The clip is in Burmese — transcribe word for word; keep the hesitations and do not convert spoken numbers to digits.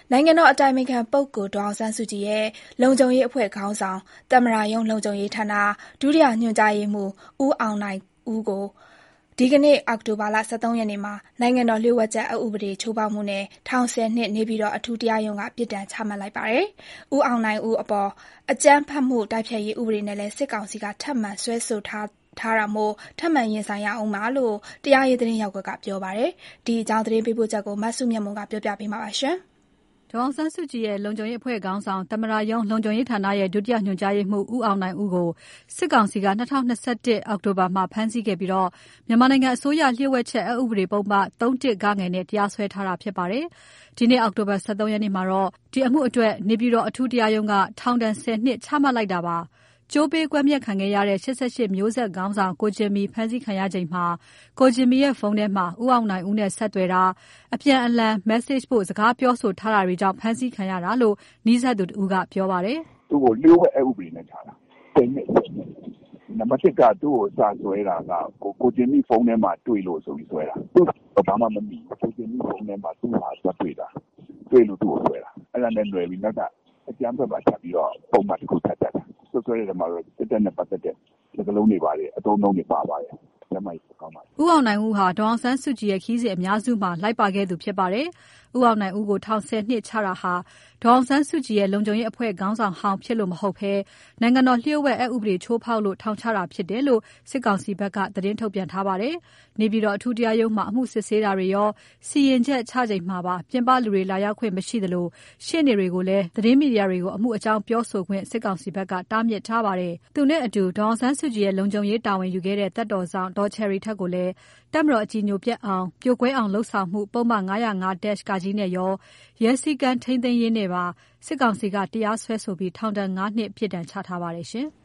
နိုင်ငံတော်အတိုင်ပင်ခံပုဂ္ဂိုလ်ဒေါ်အောင်ဆန်းစုကြည်ရဲ့လုံခြုံရေးအဖွဲ့ခေါင်းဆောင်သမ္မတရုံးလုံခြုံရေးဌာနဒုတိယညွှန်ကြားရေးမှူးဦးအောင်နိုင်ဦးကိုဒီကနေ့အောက်တိုဘာလ၁၃ရက်နေ့မှာနိုင်ငံတော်လျှို့ဝှက်ချက်အက်ဥပဒေချိုးဖောက်မှုနဲ့ထောင်ဆယ်နှစ်နေပြည်တော်အထူးတရားရုံးကပြစ်ဒဏ်ချမှတ်လိုက်ပါတယ်။ဦးအောင်နိုင်ဦးအပေါ်အကြမ်းဖက်မှုတိုက်ဖျက်ရေးဥပဒေနဲ့လည်းစစ်ကောင်စီကထပ်မံစွဲဆိုထားထားတာမို့ထပ်မံရင်ဆိုင်ရအောင်ပါလို့တရားရေးသတင်းရောက်ကွက်ကပြောပါတယ်။ဒီအကြောင်းသတင်းပေးပို့ချက်ကိုမဆုမြတ်မွန်ကပြောပြပေးမှာပါရှင်။ဒေါ်အောင်ဆန်းစုကြည်ရဲ့လုံခြုံရေးအဖွဲ့ခေါင်းဆောင်သမ္မတရုံးလုံခြုံရေးဌာနရဲ့ဒုတိယညွှန်ကြားရေးမှူးဦးအောင်နိုင်ဦးကိုစစ်ကောင်စီက၂၀၂၁အောက်တိုဘာမှာဖမ်းဆီးခဲ့ပြီးတော့မြန်မာနိုင်ငံအစိုးရလျှို့ဝှက်ချက်အက်ဥပဒေပုံမှန်၃၁ဂငယ်နဲ့တရားစွဲထားတာဖြစ်ပါတယ်။ဒီနေ့အောက်တိုဘာ၁၃ရက်နေ့မှာတော့ဒီအမှုအတွက်နေပြည်တော်အထူးတရားရုံးကထောင်ဒဏ်ဆယ်နှစ်ချမှတ်လိုက်တာပါ။ကျိုးပေးကွက်မြက်ခံခဲ့ရတဲ့၈၈မျိုးဆက်ခေါင်းဆောင်ကိုဂျင်မီဖမ်းဆီးခံရချိန်မှာကိုဂျင်မီရဲ့ဖုန်းထဲမှာဦးအောင်နိုင်ဦးနဲ့ဆက်သွယ်တာအပြန်အလှန် message ပို့စကားပြောဆိုထားတာတွေကြောင့်ဖမ်းဆီးခံရတာလို့နီးစပ်သူတဦးကပြောပါတယ်။သူ့ကိုလျှို့ဝှက်အက်ဥပဒေနဲ့ထားတာ။တင်နေနံပါတ်တစ်ကသူ့ကိုစာဆွဲတာကကိုကိုဂျင်မီဖုန်းထဲမှာတွေ့လို့ဆိုပြီးဆွဲတာ။သူ့ဘာမှမမီကိုဂျင်မီဖုန်းထဲမှာသူ့ဟာဆွဲတွေ့တာ။တွေ့လို့သူ့ကိုဆွဲတာ။အဲ့ဒါနဲ့လွယ်ပြီးနောက်ကအကြမ်းဖက်ပါချက်ပြီးတော့ပုံမှန်တစ်ခုထပ်တက်တာ။ဆွဆွဲရတဲ့မှာတော့တက်တက်နဲ့ပတ်သက်တဲ့ဒီကလုံးတွေပါတယ်အသုံးအနှုန်းတွေပါပါတယ်။လက်မိုက်ကောင်းပါဦးအောင်နိုင်ဦးဟာဒေါ်အောင်ဆန်းစုကြည်ရဲ့ခီးစဉ်အများစုမှာလိုက်ပါခဲ့သူဖြစ်ပါတယ်။ဦးအောင်နိုင်ဦးကိုထောင်ဆယ်နှစ်ချတာဟာဒေါ်အောင်ဆန်းစုကြည်ရဲ့လုံခြုံရေးအဖွဲ့ခေါင်းဆောင်ဟောင်းဖြစ်လို့မဟုတ်ဘဲနိုင်ငံတော်လျှို့ဝှက်အက်ဥပဒေချိုးဖောက်လို့ထောင်ချတာဖြစ်တယ်လို့စစ်ကောင်စီဘက်ကသတင်းထုတ်ပြန်ထားပါတယ်။နေပြည်တော်အထူးတရားရုံးမှာအမှုစစ်ဆေးတာတွေရောစီရင်ချက်ချချိန်မှာပါပြင်ပလူတွေလာရောက်ခွင့်မရှိသလိုရှေ့နေတွေကိုလည်းသတင်းမီဒီယာတွေကိုအမှုအကြောင်းပြောဆိုခွင့်စစ်ကောင်စီဘက်ကတားမြစ်ထားပါတယ်။သူနဲ့အတူဒေါ်အောင်ဆန်းစုကြည်ရဲ့လုံခြုံရေးတာဝန်ယူခဲ့တဲ့တပ်တော်ဆောင်ဒေါ်ချယ်ရီထက်ကိုလည်းတပ်မတော်အကြီးညိုပြတ်အောင်ပြိုကွဲအောင်လှုပ်ဆောင်မှုပုံမှန်၅၀၅-ကကြီးနဲ့ရောရဲစည်းကမ်းထိန်းသိမ်းရေးနဲ့ပါစစ်ကောင်စီကတရားစွဲဆိုပြီးထောင်ဒဏ်၅နှစ်ပြစ်ဒဏ်ချထားပါတယ်ရှင်။